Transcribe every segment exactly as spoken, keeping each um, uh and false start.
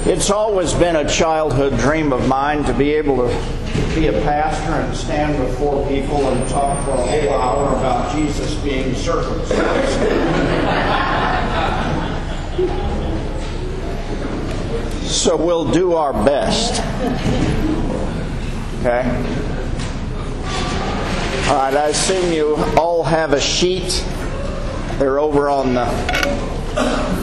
It's always been a childhood dream of mine to be able to be a pastor and stand before people and talk for a whole hour about Jesus being circumcised. So we'll do our best. Okay? All right, I assume you all have a sheet. They're over on the...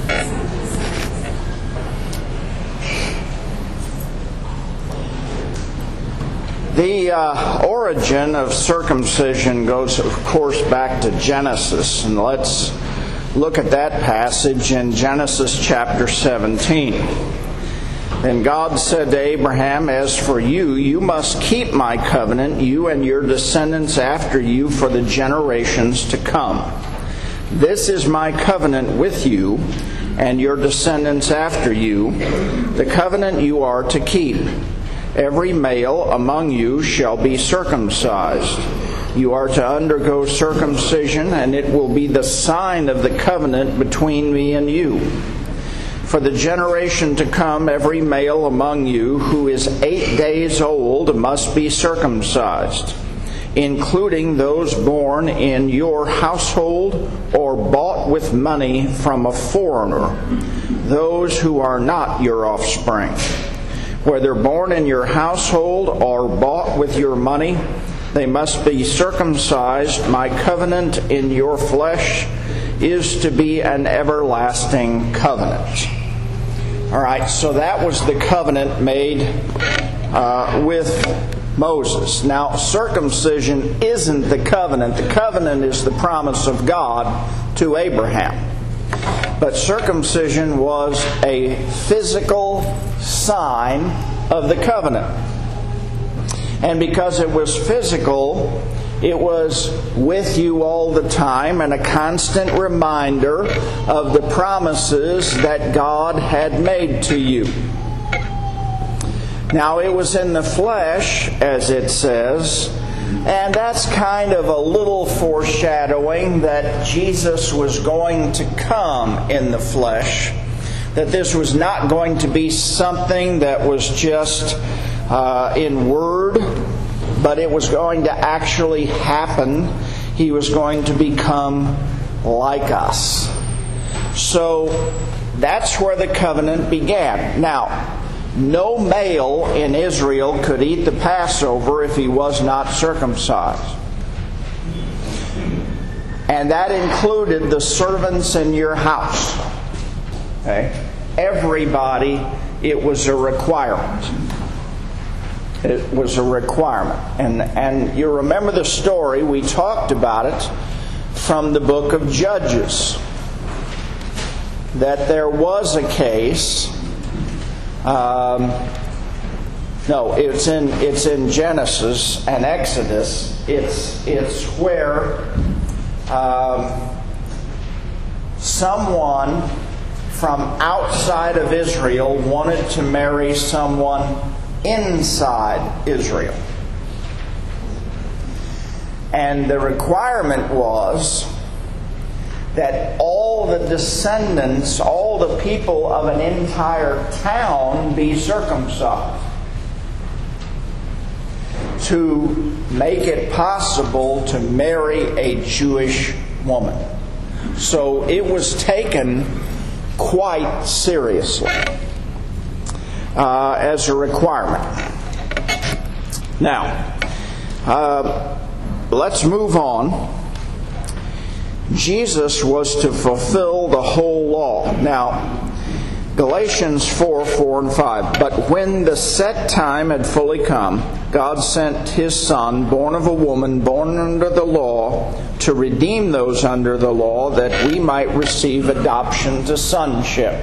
The uh, origin of circumcision goes, of course, back to Genesis. And let's look at that passage in Genesis chapter seventeen. Then God said to Abraham, "As for you, you must keep my covenant, you and your descendants after you, for the generations to come. This is my covenant with you and your descendants after you, the covenant you are to keep. Every male among you shall be circumcised. You are to undergo circumcision, and it will be the sign of the covenant between me and you. For the generation to come, every male among you who is eight days old must be circumcised, including those born in your household or bought with money from a foreigner, those who are not your offspring. Whether born in your household or bought with your money, they must be circumcised. My covenant in your flesh is to be an everlasting covenant." All right, so that was the covenant made uh, with Moses. Now, circumcision isn't the covenant. The covenant is the promise of God to Abraham. But circumcision was a physical sign of the covenant. And because it was physical, it was with you all the time and a constant reminder of the promises that God had made to you. Now, it was in the flesh, as it says, and that's kind of a little foreshadowing that Jesus was going to come in the flesh. That this was not going to be something that was just uh, in word, but it was going to actually happen. He was going to become like us. So that's where the covenant began. Now, no male in Israel could eat the Passover if he was not circumcised. And that included the servants in your house. Okay? Everybody, it was a requirement. It was a requirement. And, and you remember the story, we talked about it from the book of Judges. That there was a case... Um, no, it's in it's in Genesis and Exodus. It's it's where um, someone from outside of Israel wanted to marry someone inside Israel, and the requirement was that all the descendants, all the people of an entire town be circumcised to make it possible to marry a Jewish woman. So it was taken quite seriously uh, as a requirement. Now, uh, let's move on. Jesus was to fulfill the whole law. Now, Galatians four, four and five. But when the set time had fully come, God sent His Son, born of a woman, born under the law, to redeem those under the law, that we might receive adoption to sonship.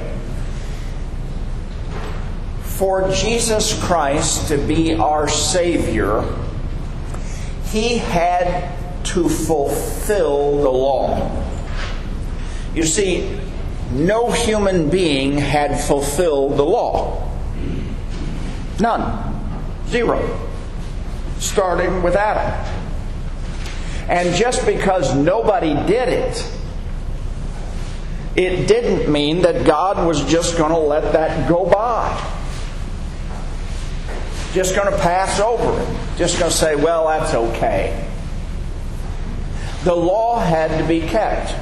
For Jesus Christ to be our Savior, He had to fulfill the law. You see, no human being had fulfilled the law. None. Zero. Starting with Adam. And just because nobody did it it didn't mean that God was just going to let that go by. Just going to pass over it. Just going to say, well, that's okay. The law had to be kept.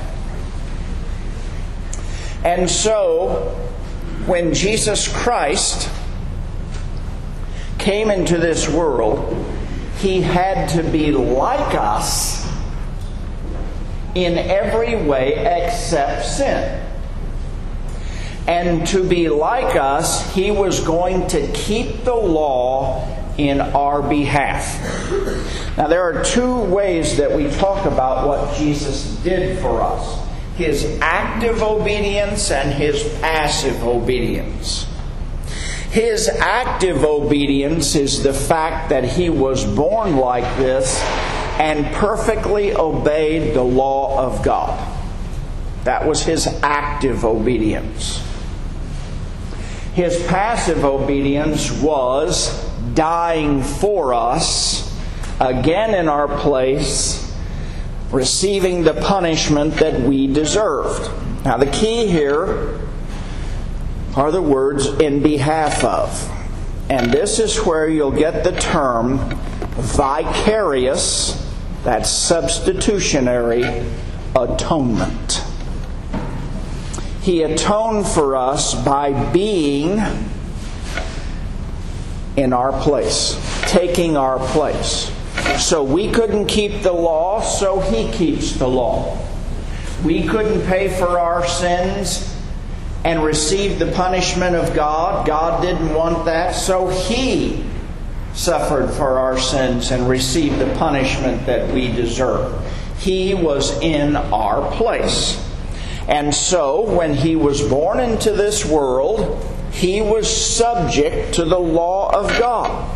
And so, when Jesus Christ came into this world, He had to be like us in every way except sin. And to be like us, He was going to keep the law in our behalf. Now, there are two ways that we talk about what Jesus did for us: His active obedience and His passive obedience. His active obedience is the fact that He was born like this and perfectly obeyed the law of God. That was His active obedience. His passive obedience was dying for us, again in our place, receiving the punishment that we deserved. Now, the key here are the words "in behalf of." And this is where you'll get the term vicarious, that's substitutionary atonement. He atoned for us by being in our place, taking our place. So we couldn't keep the law, so He keeps the law. We couldn't pay for our sins and receive the punishment of God. God didn't want that, so He suffered for our sins and received the punishment that we deserve. He was in our place. And so, when He was born into this world, He was subject to the law of God.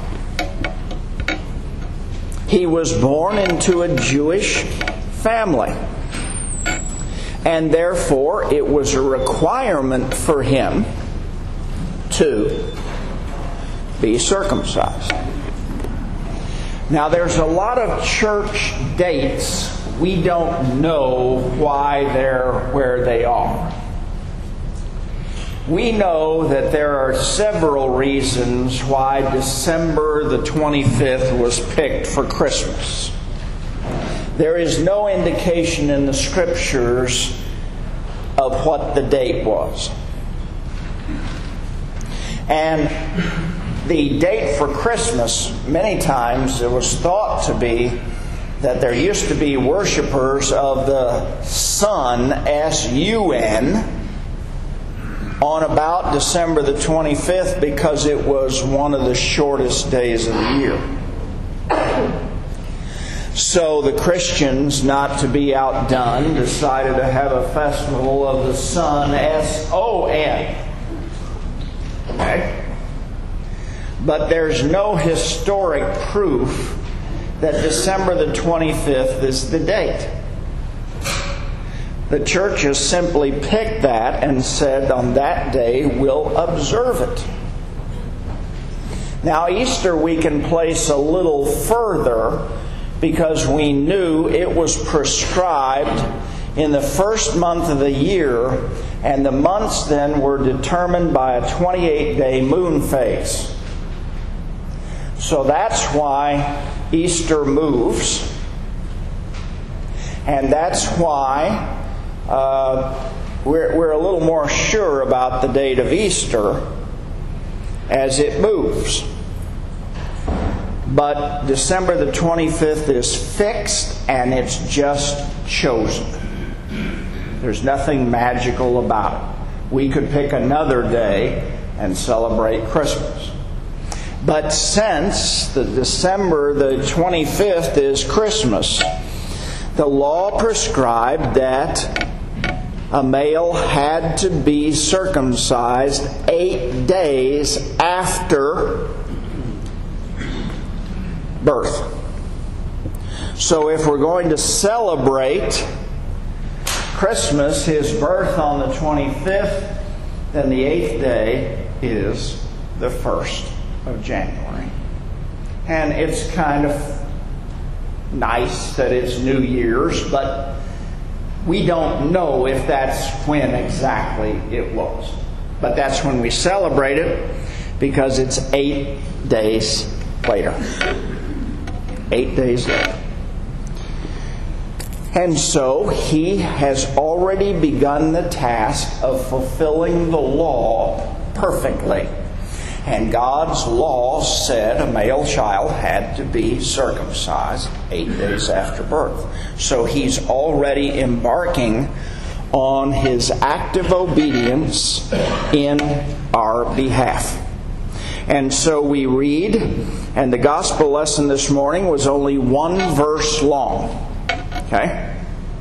He was born into a Jewish family. And therefore, it was a requirement for Him to be circumcised. Now, there's a lot of church dates we don't know why they're where they are. We know that there are several reasons why December the twenty-fifth was picked for Christmas. There is no indication in the Scriptures of what the date was. And the date for Christmas, many times it was thought to be that there used to be worshipers of the sun, S U N, on about December the twenty-fifth because it was one of the shortest days of the year. So the Christians, not to be outdone, decided to have a festival of the sun, S O N. Okay? But there's no historic proof that December the twenty-fifth is the date. The church has simply picked that and said on that day we'll observe it. Now, Easter we can place a little further because we knew it was prescribed in the first month of the year, and the months then were determined by a twenty-eight day moon phase. So that's why Easter moves, and that's why uh, we're, we're a little more sure about the date of Easter as it moves. But December the twenty-fifth is fixed, and it's just chosen. There's nothing magical about it. We could pick another day and celebrate Christmas. But since the December the twenty-fifth is Christmas, the law prescribed that a male had to be circumcised eight days after birth. So if we're going to celebrate Christmas, His birth on the twenty-fifth, then the eighth day is the first of January. And it's kind of nice that it's New Year's, but We don't know if that's when exactly it was. But that's when we celebrate it, because it's eight days later. Eight days later. And so he has already begun the task of fulfilling the law perfectly. And God's law said a male child had to be circumcised eight days after birth. So he's already embarking on his active obedience in our behalf. And so we read, and the gospel lesson this morning was only one verse long. Okay?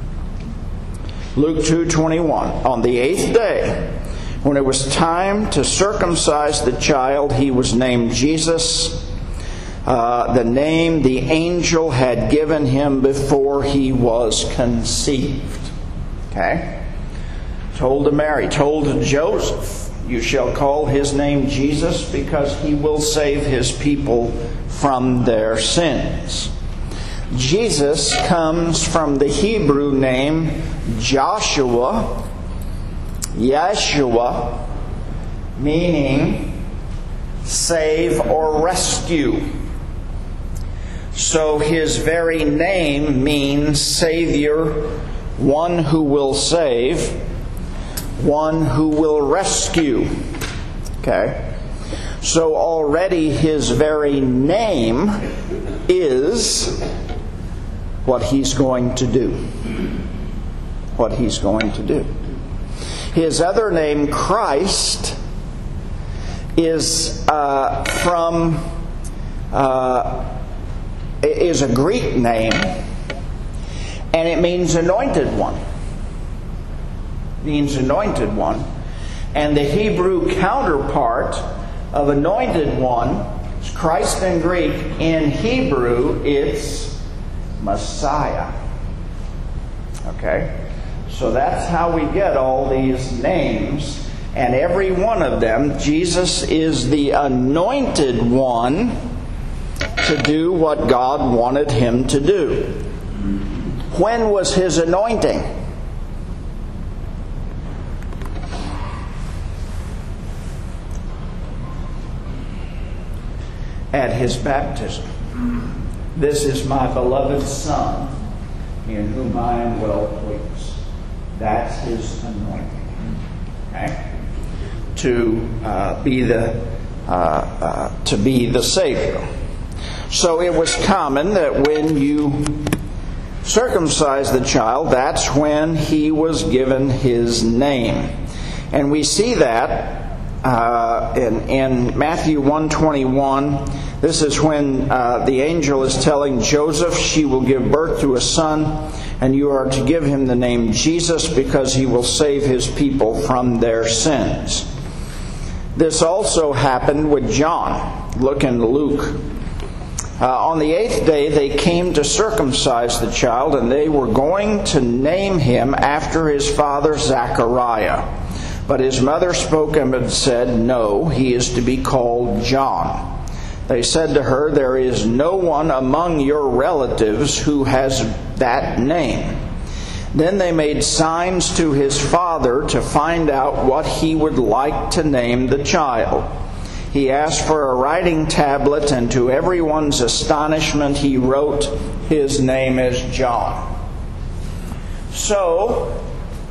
Luke two twenty-one. On the eighth day, when it was time to circumcise the child, he was named Jesus, uh, the name the angel had given him before he was conceived. Okay? Told to Mary, told to Joseph, you shall call his name Jesus, because he will save his people from their sins. Jesus comes from the Hebrew name Joshua, Yeshua, meaning save or rescue. So his very name means Savior, one who will save, one who will rescue. Okay? So already his very name is what he's going to do. What he's going to do. His other name, Christ, is uh, from uh, is a Greek name, and it means anointed one. It means anointed one, and the Hebrew counterpart of anointed one is Christ in Greek. In Hebrew, it's Messiah. Okay? So that's how we get all these names. And every one of them, Jesus is the anointed one to do what God wanted him to do. When was his anointing? At his baptism. This is my beloved Son, in whom I am well pleased. That's his anointing. Okay? To uh, be the uh, uh, to be the Savior. So it was common that when you circumcised the child, that's when he was given his name, and we see that uh, in in Matthew one twenty-one. This is when uh, the angel is telling Joseph, she will give birth to a son, and you are to give him the name Jesus, because he will save his people from their sins. This also happened with John. Look in Luke. Uh, on the eighth day they came to circumcise the child, and they were going to name him after his father Zachariah. But his mother spoke him and said, no, he is to be called John. They said to her, there is no one among your relatives who has that name. Then they made signs to his father to find out what he would like to name the child. He asked for a writing tablet, and to everyone's astonishment he wrote, his name is John. So,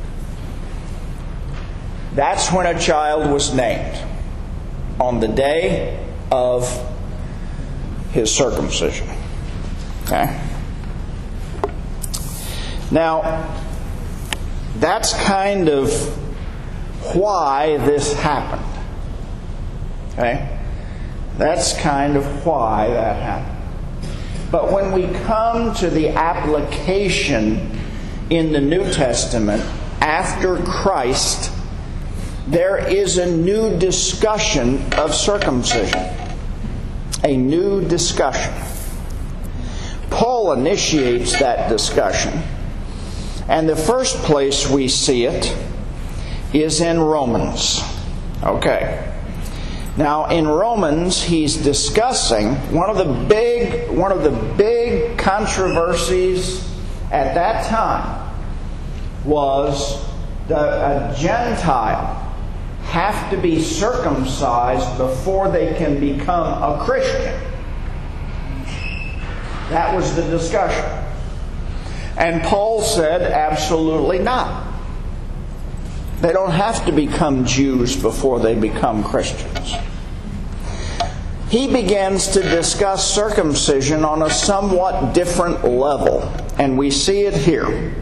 that's when a child was named. On the day of his circumcision. Okay? Now, that's kind of why this happened. Okay? That's kind of why that happened. But when we come to the application in the New Testament after Christ, there is a new discussion of circumcision. A new discussion. Paul initiates that discussion. And the first place we see it is in Romans. Okay. Now in Romans he's discussing one of the big one of the big controversies at that time was the, a Gentile have to be circumcised before they can become a Christian. That was the discussion. And Paul said, absolutely not. They don't have to become Jews before they become Christians. He begins to discuss circumcision on a somewhat different level, and we see it here.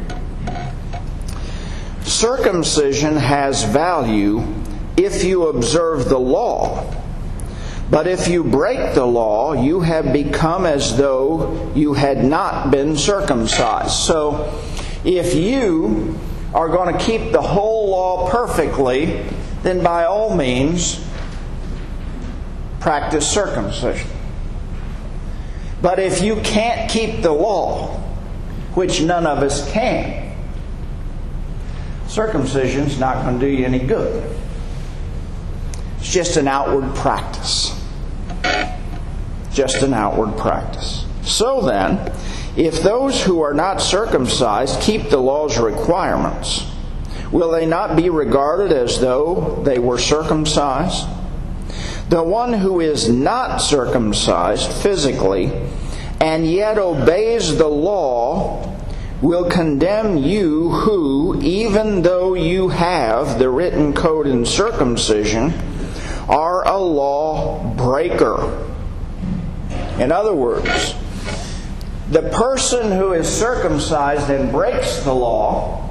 Circumcision has value if you observe the law, but if you break the law, you have become as though you had not been circumcised. So, if you are going to keep the whole law perfectly, then by all means, practice circumcision. But if you can't keep the law, which none of us can, circumcision's not going to do you any good. It's just an outward practice. Just an outward practice. So then, if those who are not circumcised keep the law's requirements, will they not be regarded as though they were circumcised? The one who is not circumcised physically and yet obeys the law will condemn you who, even though you have the written code in circumcision, are a law breaker. In other words, the person who is circumcised and breaks the law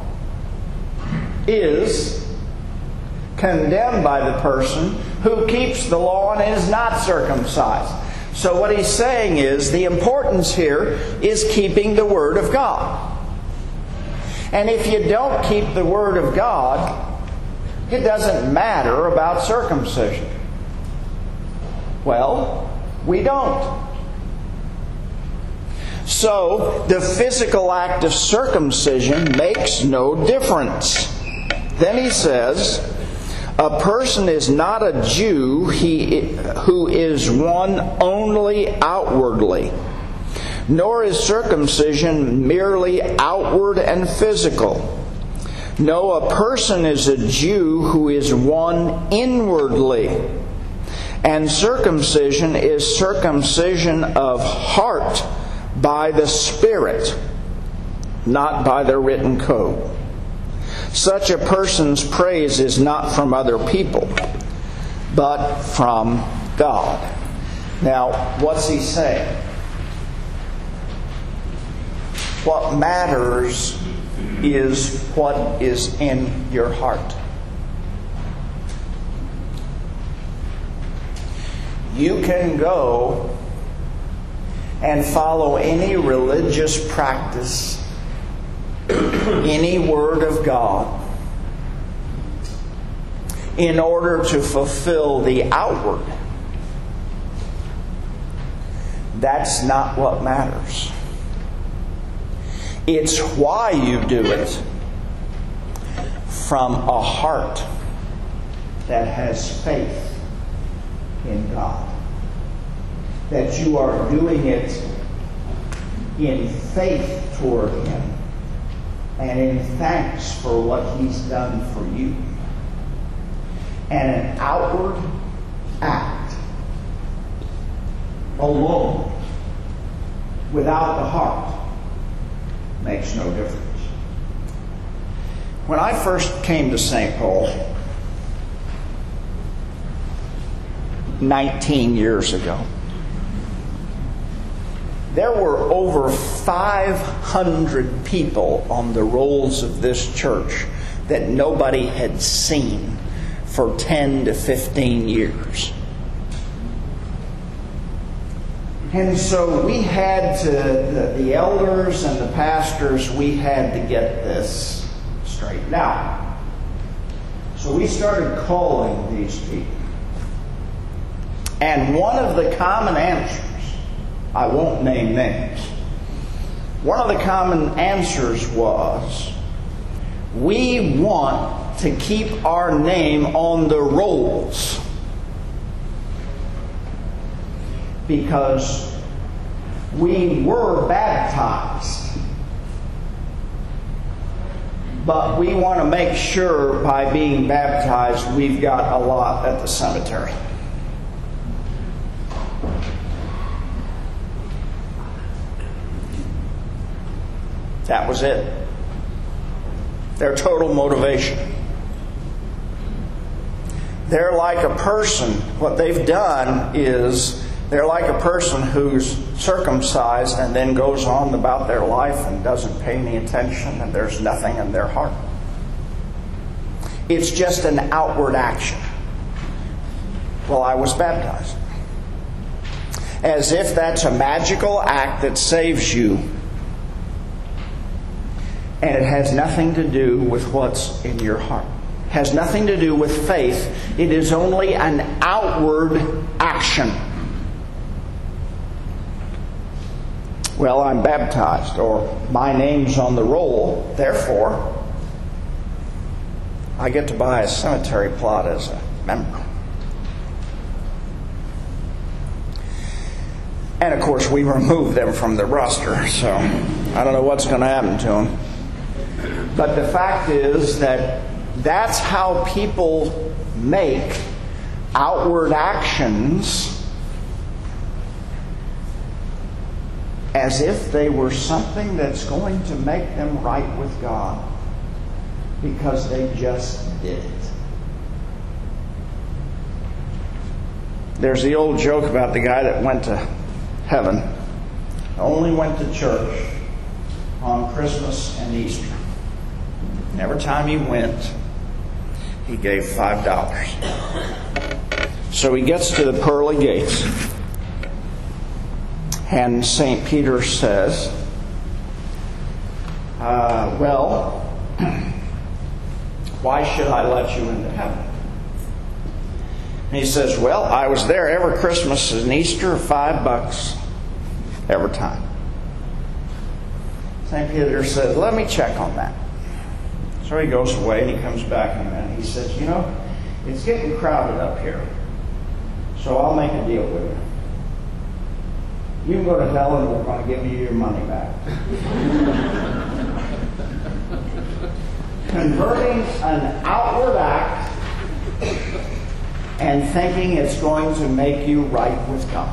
is condemned by the person who keeps the law and is not circumcised. So what he's saying is the importance here is keeping the Word of God. And if you don't keep the Word of God, it doesn't matter about circumcision. Well, we don't. So, the physical act of circumcision makes no difference. Then he says, a person is not a Jew he, who is one only outwardly, nor is circumcision merely outward and physical. No, a person is a Jew who is one inwardly, and circumcision is circumcision of heart by the Spirit, not by the written code. Such a person's praise is not from other people, but from God. Now, what's he saying? What matters is what is in your heart. You can go and follow any religious practice, any word of God, in order to fulfill the outward. That's not what matters. It's why you do it from a heart that has faith in God. That you are doing it in faith toward Him and in thanks for what He's done for you. And an outward act alone, without the heart, makes no difference. When I first came to Saint Paul nineteen years ago, there were over five hundred people on the rolls of this church that nobody had seen for ten to fifteen years. And so we had to, the, the elders and the pastors, we had to get this straightened out. So we started calling these people. And one of the common answers, I won't name names. One of the common answers was, we want to keep our name on the rolls because we were baptized, but we want to make sure by being baptized we've got a lot at the cemetery. That was it. Their total motivation. They're like a person, what they've done is they're like a person who's circumcised and then goes on about their life and doesn't pay any attention, and there's nothing in their heart. It's just an outward action. Well, I was baptized. As if that's a magical act that saves you, and it has nothing to do with what's in your heart. It has nothing to do with faith. It is only an outward action. Well, I'm baptized, or my name's on the roll, therefore I get to buy a cemetery plot as a member. And of course we remove them from the roster, so I don't know what's going to happen to them. But the fact is that that's how people make outward actions as if they were something that's going to make them right with God because they just did it. There's the old joke about the guy that went to heaven, only went to church on Christmas and Easter. And every time he went, he gave five dollars. So he gets to the pearly gates, and Saint Peter says, uh, well, why should I let you into heaven? And he says, well, I was there every Christmas and Easter, five bucks every time. Saint Peter says, let me check on that. So he goes away and he comes back in a minute. He says, you know, it's getting crowded up here, so I'll make a deal with you. You can go to hell and we're going to give you your money back. Converting an outward act and thinking it's going to make you right with God,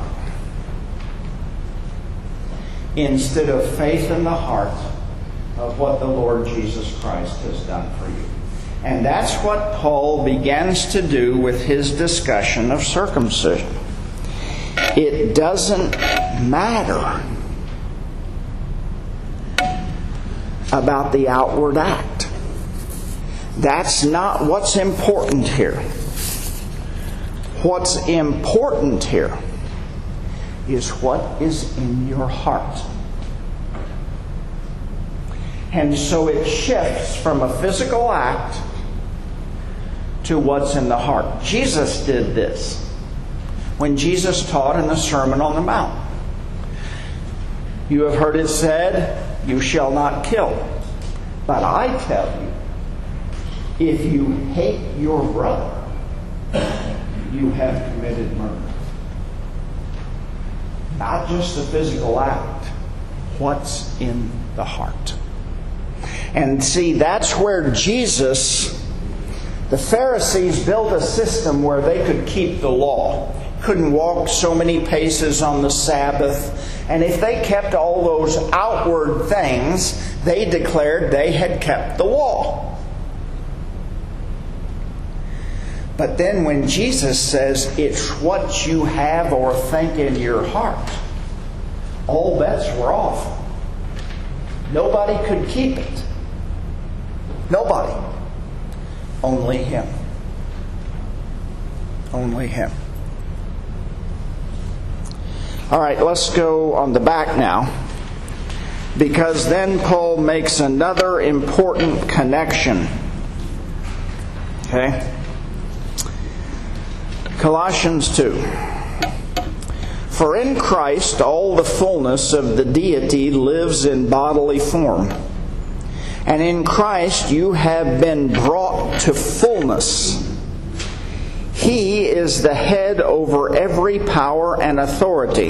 instead of faith in the heart of what the Lord Jesus Christ has done for you. And that's what Paul begins to do with his discussion of circumcision. It doesn't matter about the outward act. That's not what's important here. What's important here is what is in your heart. And so it shifts from a physical act to what's in the heart. Jesus did this when Jesus taught in the Sermon on the Mount. You have heard it said, you shall not kill. But I tell you, if you hate your brother, you have committed murder. Not just a physical act. What's in the heart? And see, that's where Jesus, the Pharisees built a system where they could keep the law. Couldn't walk so many paces on the Sabbath. And if they kept all those outward things, they declared they had kept the law. But then when Jesus says it's what you have or think in your heart, all bets were off. Nobody could keep it. Nobody. Only Him. Only Him. All right, let's go on the back now, because then Paul makes another important connection. Okay? Colossians two. For in Christ all the fullness of the deity lives in bodily form. And in Christ you have been brought to fullness. He is the head over every power and authority.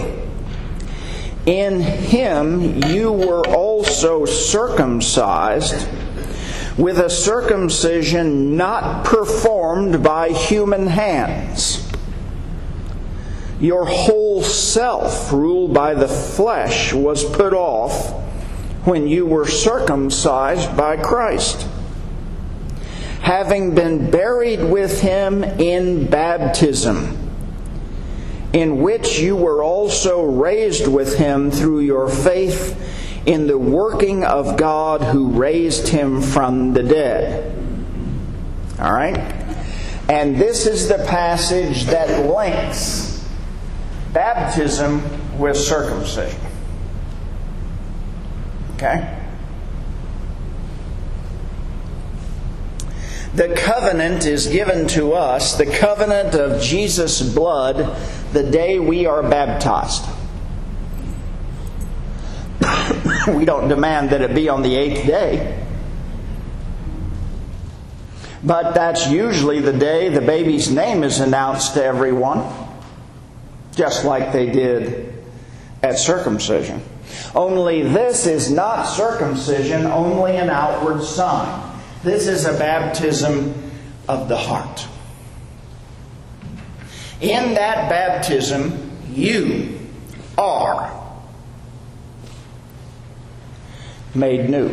In Him you were also circumcised with a circumcision not performed by human hands. Your whole self, ruled by the flesh, was put off when you were circumcised by Christ, having been buried with Him in baptism, in which you were also raised with Him through your faith in the working of God who raised Him from the dead. All right? And this is the passage that links baptism with circumcision. Okay? The covenant is given to us, the covenant of Jesus' blood, the day we are baptized. We don't demand that it be on the eighth day. But that's usually the day the baby's name is announced to everyone, just like they did at circumcision. Only this is not circumcision, only an outward sign. This is a baptism of the heart. In that baptism, you are made new.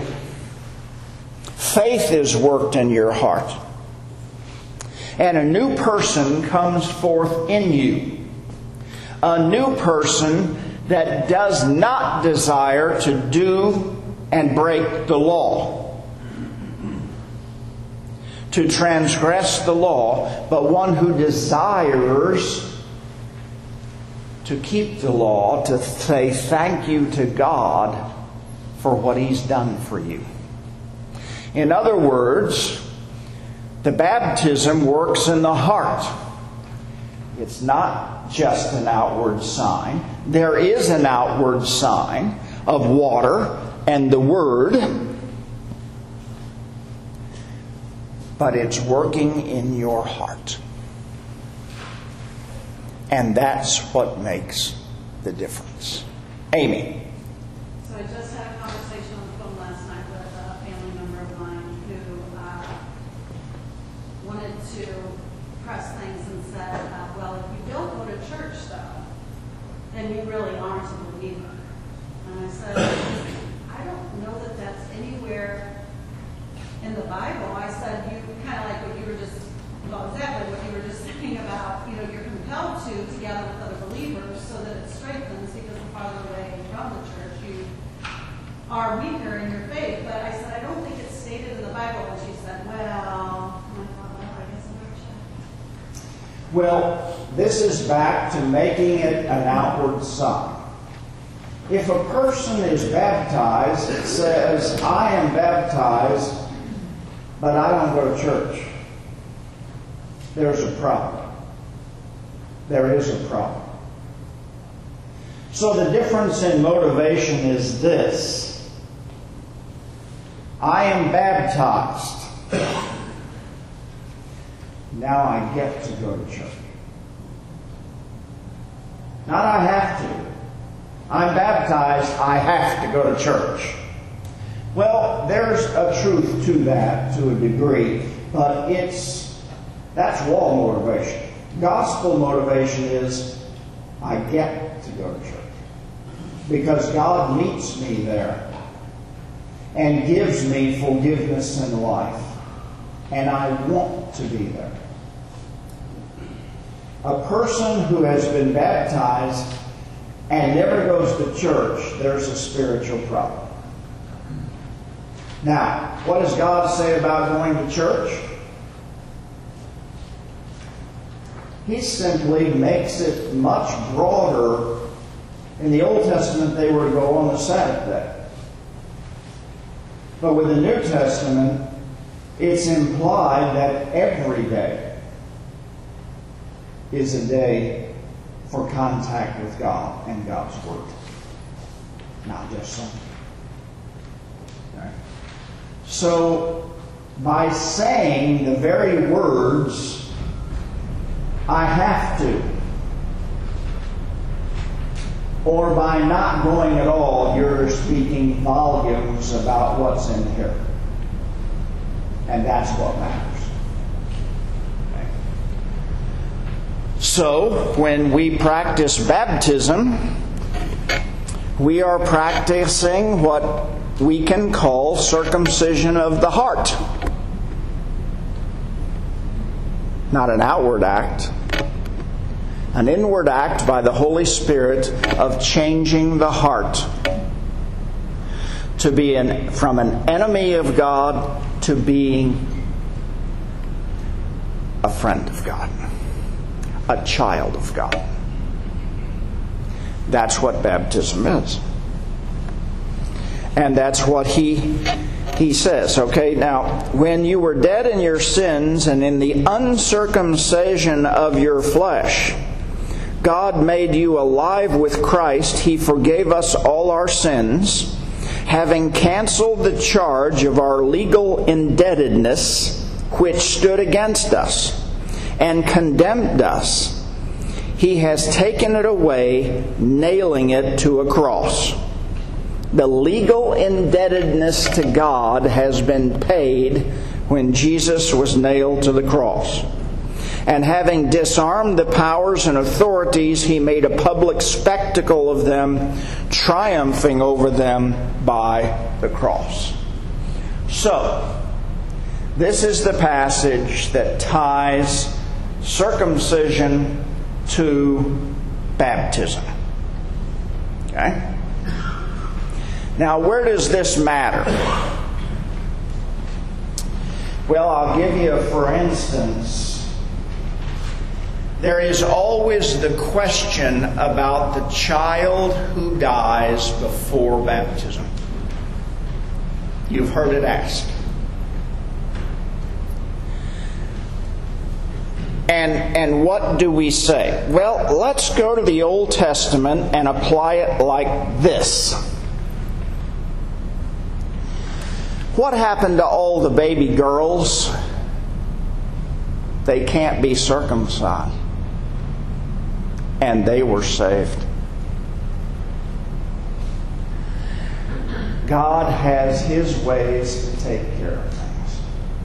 Faith is worked in your heart. And a new person comes forth in you. A new person that does not desire to do and break the law, to transgress the law, but one who desires to keep the law, to say thank you to God for what He's done for you. In other words, the baptism works in the heart. It's not just an outward sign. There is an outward sign of water and the Word, but it's working in your heart. And that's what makes the difference. Amy. So I just had a conversation on the phone last night with a family member of mine who uh, wanted to press things and said, uh, well, if you don't go to church, though, then you really aren't a believer. And I said, I don't know that that's anywhere in the Bible. I said, you kind of like what you were just, well, exactly what you were just saying about, you know, you're compelled to together with other believers so that it strengthens, because the farther away from the church you are weaker in your faith. But I said, I don't think it's stated in the Bible. And she said, well, and I thought, well, I guess I'm going to check. Well, this is back to making it an outward sign. If a person is baptized, it says, I am baptized, but I don't go to church. There's a problem. There is a problem. So the difference in motivation is this. I am baptized. Now I get to go to church. Not I have to. I'm baptized, I have to go to church. Well, there's a truth to that to a degree, but it's that's law motivation. Gospel motivation is I get to go to church because God meets me there and gives me forgiveness and life, and I want to be there. A person who has been baptized and never goes to church, there's a spiritual problem. Now, what does God say about going to church? He simply makes it much broader. In the Old Testament, they were to go on the Sabbath day. But with the New Testament, it's implied that every day is a day for contact with God and God's Word. Not just Sunday. Okay. So, by saying the very words, I have to, or by not going at all, you're speaking volumes about what's in here. And that's what matters. Okay. So, when we practice baptism, we are practicing what we can call circumcision of the heart. Not an outward act. An inward act by the Holy Spirit of changing the heart to be an, from an enemy of God to being a friend of God, a child of God. That's what baptism is. And that's what he he says. Okay, now, when you were dead in your sins and in the uncircumcision of your flesh, God made you alive with Christ. He forgave us all our sins, having canceled the charge of our legal indebtedness, which stood against us and condemned us. He has taken it away, nailing it to a cross. The legal indebtedness to God has been paid when Jesus was nailed to the cross. And having disarmed the powers and authorities, He made a public spectacle of them, triumphing over them by the cross. So, this is the passage that ties circumcision to baptism. Okay? Now, where does this matter? Well, I'll give you a for instance. There is always the question about the child who dies before baptism. You've heard it asked. And, and what do we say? Well, let's go to the Old Testament and apply it like this. What happened to all the baby girls? They can't be circumcised. And they were saved. God has His ways to take care of things,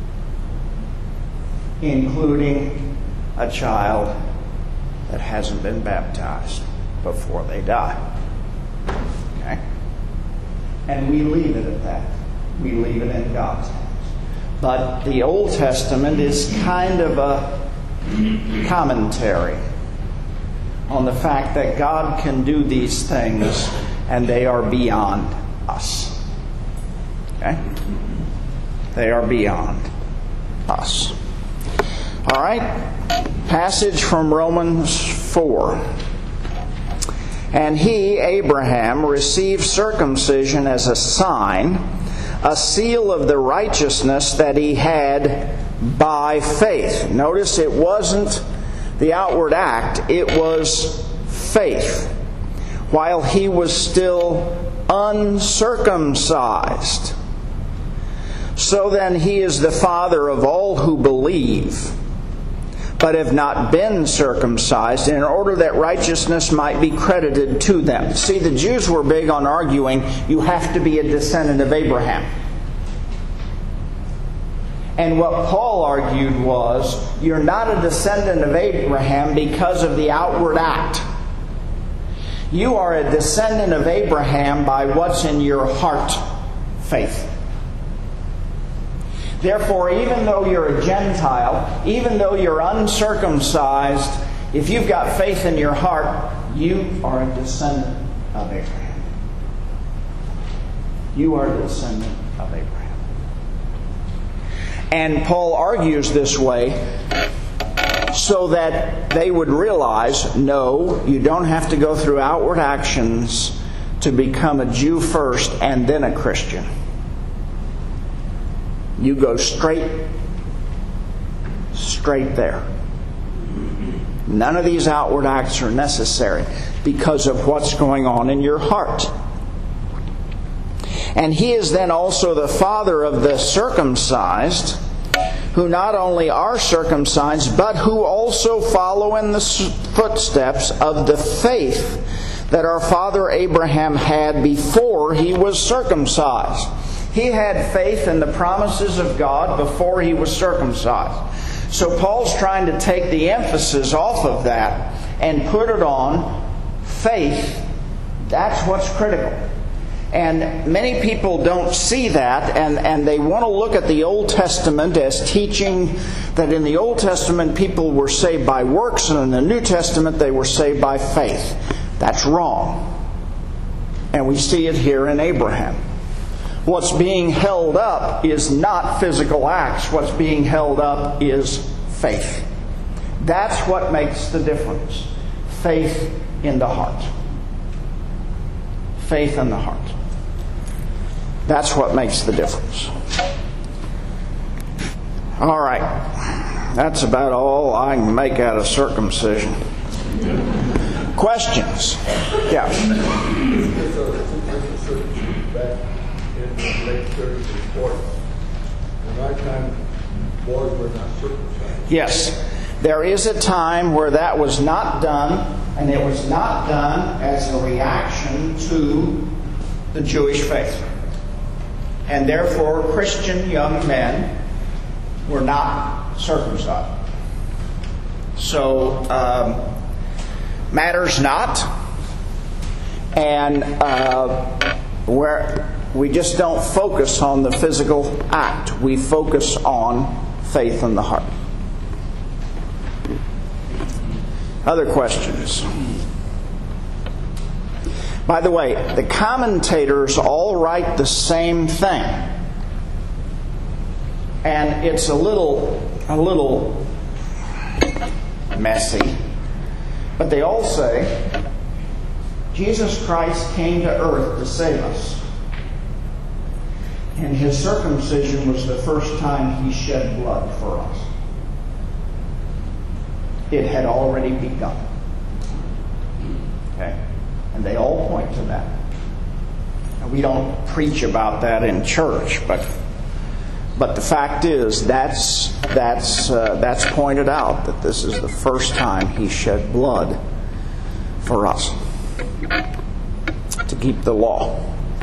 including a child that hasn't been baptized before they die. Okay? And we leave it at that. We leave it in God's hands. But the Old Testament is kind of a commentary on the fact that God can do these things and they are beyond us. Okay? They are beyond us. All right? Passage from Romans four. And he, Abraham, received circumcision as a sign, a seal of the righteousness that he had by faith. Notice it wasn't the outward act, it was faith, while he was still uncircumcised. So then he is the father of all who believe, but have not been circumcised, in order that righteousness might be credited to them. See, the Jews were big on arguing, you have to be a descendant of Abraham. And what Paul argued was, you're not a descendant of Abraham because of the outward act. You are a descendant of Abraham by what's in your heart, faith. Therefore, even though you're a Gentile, even though you're uncircumcised, if you've got faith in your heart, you are a descendant of Abraham. You are a descendant of Abraham. And Paul argues this way so that they would realize, no, you don't have to go through outward actions to become a Jew first and then a Christian. You go straight, straight there. None of these outward acts are necessary because of what's going on in your heart. And he is then also the father of the circumcised, who not only are circumcised, but who also follow in the footsteps of the faith that our father Abraham had before he was circumcised. He had faith in the promises of God before he was circumcised. So Paul's trying to take the emphasis off of that and put it on faith. That's what's critical. And many people don't see that, and, and they want to look at the Old Testament as teaching that in the Old Testament people were saved by works, and in the New Testament they were saved by faith. That's wrong. And we see it here in Abraham. What's being held up is not physical acts. What's being held up is faith. That's what makes the difference. Faith in the heart. Faith in the heart. That's what makes the difference. All right. That's about all I can make out of circumcision. Questions? Yeah. Back in the late thirties and forties. In our time, boys were not circumcised. Yes. There is a time where that was not done, and it was not done as a reaction to the Jewish faith. And therefore, Christian young men were not circumcised. So, um, matters not. And uh, where we just don't focus on the physical act. We focus on faith in the heart. Other questions? By the way, the commentators all write the same thing. And it's a little, a little messy. But they all say, Jesus Christ came to earth to save us. And His circumcision was the first time He shed blood for us. It had already begun. Okay? And they all point to that. Now, we don't preach about that in church, but but the fact is that's that's uh, that's pointed out that this is the first time He shed blood for us to keep the law.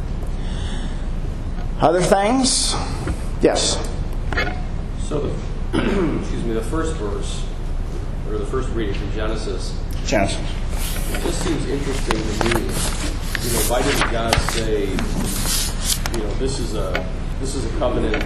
Other things? Yes. So the excuse me, the first verse or the first reading from Genesis. Genesis. It just seems interesting to me. You know, why didn't God say, you know, this is a this is a covenant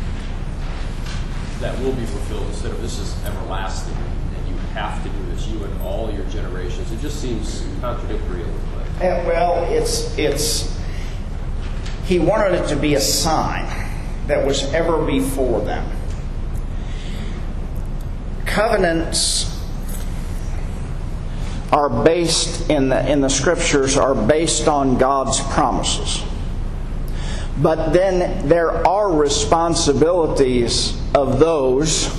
that will be fulfilled instead of this is everlasting and you have to do this, you and all your generations? It just seems contradictory a little bit. Uh, well, it's it's He wanted it to be a sign that was ever before them. Covenants are based in the in the scriptures are based on God's promises. But then there are responsibilities of those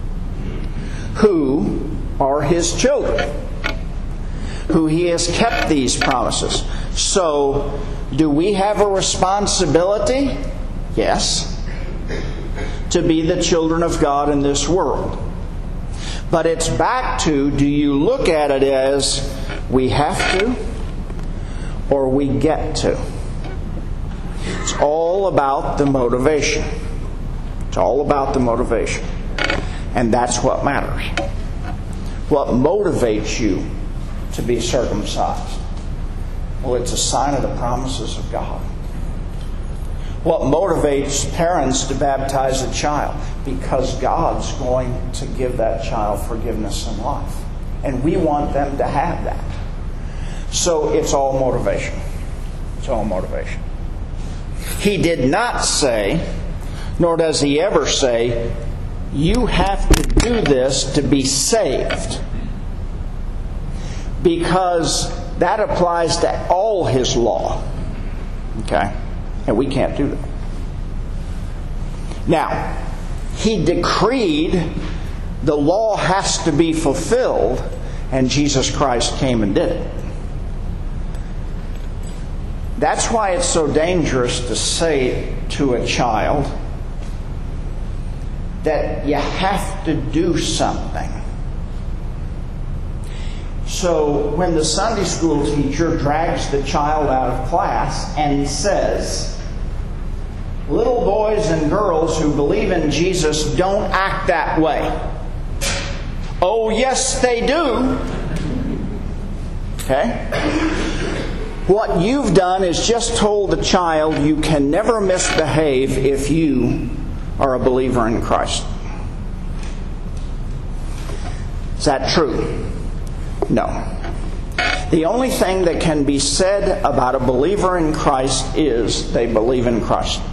who are His children, who He has kept these promises. So, do we have a responsibility? Yes. To be the children of God in this world. But it's back to, do you look at it as we have to or we get to? It's all about the motivation. It's all about the motivation. And that's what matters. What motivates you to be circumcised? Well, it's a sign of the promises of God. What motivates parents to baptize a child? Because God's going to give that child forgiveness and life. And we want them to have that. So it's all motivation. It's all motivation. He did not say, nor does He ever say, you have to do this to be saved. Because that applies to all His law. Okay? And we can't do that. Now, He decreed the law has to be fulfilled, and Jesus Christ came and did it. That's why it's so dangerous to say to a child that you have to do something. So when the Sunday school teacher drags the child out of class and says, Little boys and girls who believe in Jesus don't act that way. Oh, yes, they do. Okay? What you've done is just told the child you can never misbehave if you are a believer in Christ. Is that true? No. The only thing that can be said about a believer in Christ is they believe in Christ.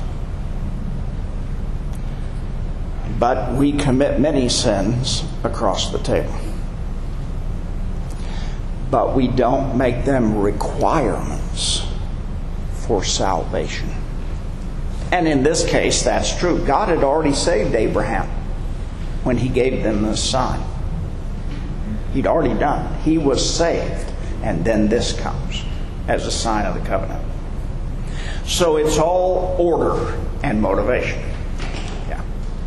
But we commit many sins across the table. But we don't make them requirements for salvation. And in this case, that's true. God had already saved Abraham when He gave them this sign. He'd already done it. He was saved. And then this comes as a sign of the covenant. So it's all order and motivation. Yeah.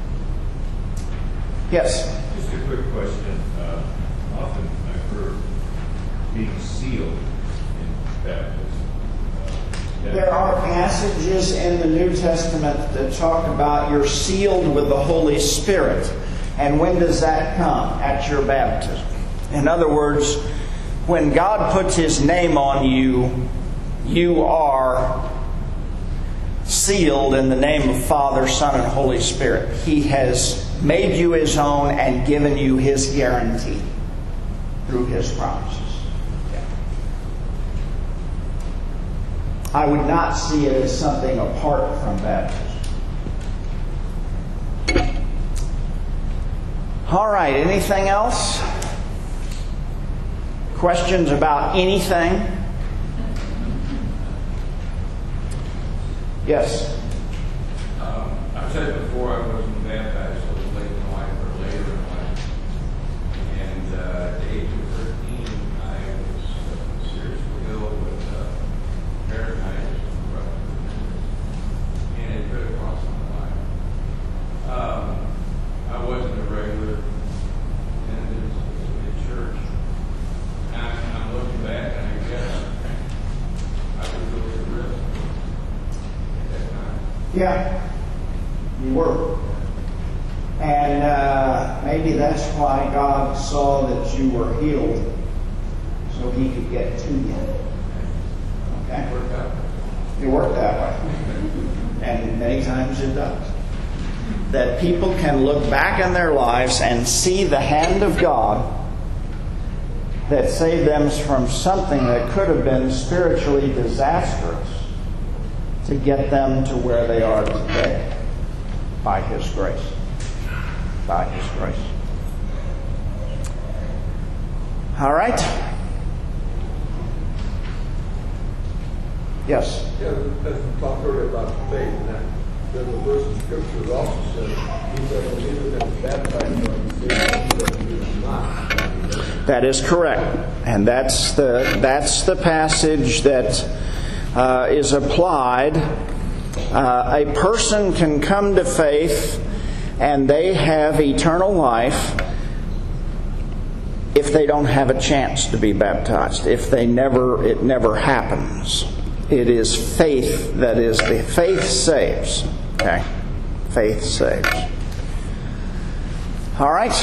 Yes? Just a quick question. Uh, often I've heard being sealed in baptism. Uh, There are passages in the New Testament that talk about you're sealed with the Holy Spirit. And when does that come? At your baptism. In other words, when God puts His name on you, you are sealed in the name of Father, Son, and Holy Spirit. He has made you His own and given you His guarantee through His promises. I would not see it as something apart from baptism. All right, anything else? Questions about anything? Yes? Um, I've said it before, I wasn't baptized until late in life or later in life. And uh, at the age of thirteen, I was uh, seriously ill with uh, peritonitis, and it could have cost my life. Um, I wasn't a regular attendant in church. And I'm, I'm looking back, and I guess I was really at risk at that time. Yeah, you were. And uh, maybe that's why God saw that you were healed, so He could get to you. Okay? It worked out. It worked that way. And many times it does. That people can look back in their lives and see the hand of God that saved them from something that could have been spiritually disastrous to get them to where they are today by His grace. By His grace. All right? Yes? Yeah, as we talked earlier about faith, and that there's a verse in Scripture that also says, "He that believeth and is baptized shall be saved, he that believeth not." That is correct. And that's the that's the passage that uh, is applied. Uh, a person can come to faith and they have eternal life if they don't have a chance to be baptized. If they never it never happens. It is faith that is the faith saves. Okay? Faith saves. All right?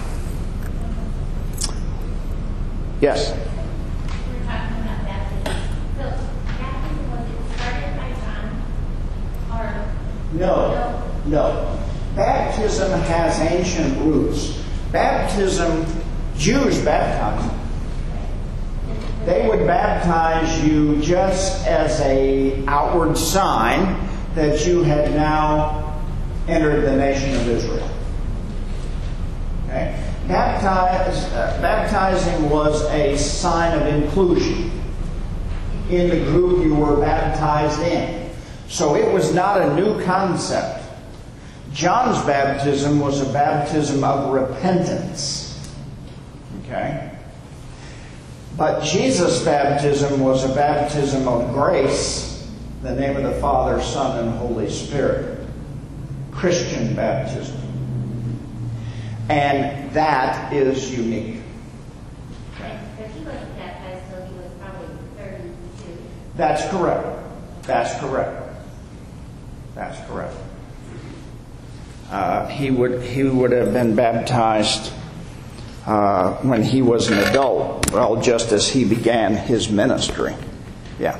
Yes? We were talking about baptism. So, baptism, was it started by John? Or No. No. Baptism has ancient roots. Baptism, Jews baptized. They would baptize you just as a outward sign that you had now entered the nation of Israel. Okay? Baptize, uh, baptizing was a sign of inclusion in the group you were baptized in. So it was not a new concept. John's baptism was a baptism of repentance. Okay? But Jesus' baptism was a baptism of grace, the name of the Father, Son, and Holy Spirit. Christian baptism. And that is unique. okay, but he wasn't baptized until he was probably thirty-two. That's correct. That's correct. That's correct. Uh, he would he would have been baptized uh, when he was an adult, well, just as he began his ministry. Yeah.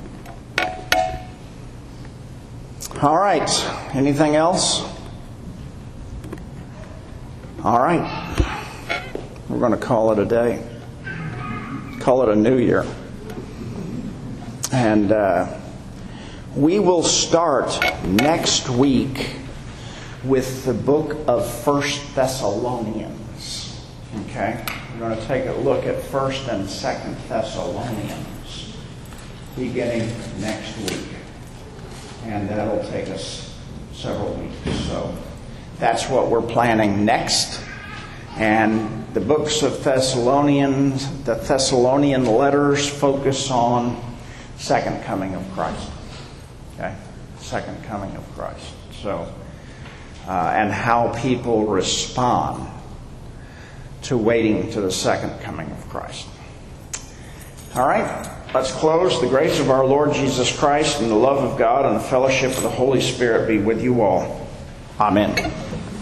All right. Anything else? All right. We're going to call it a day. Call it a new year. And uh, we will start next week with the book of First Thessalonians. Okay? We're going to take a look at First and Second Thessalonians beginning next week. And that'll take us several weeks. So that's what we're planning next. And the books of Thessalonians, the Thessalonian letters focus on second coming of Christ. Okay? Second coming of Christ. So, uh, and how people respond to waiting to the second coming of Christ. All right, let's close. The grace of our Lord Jesus Christ and the love of God and the fellowship of the Holy Spirit be with you all. Amen.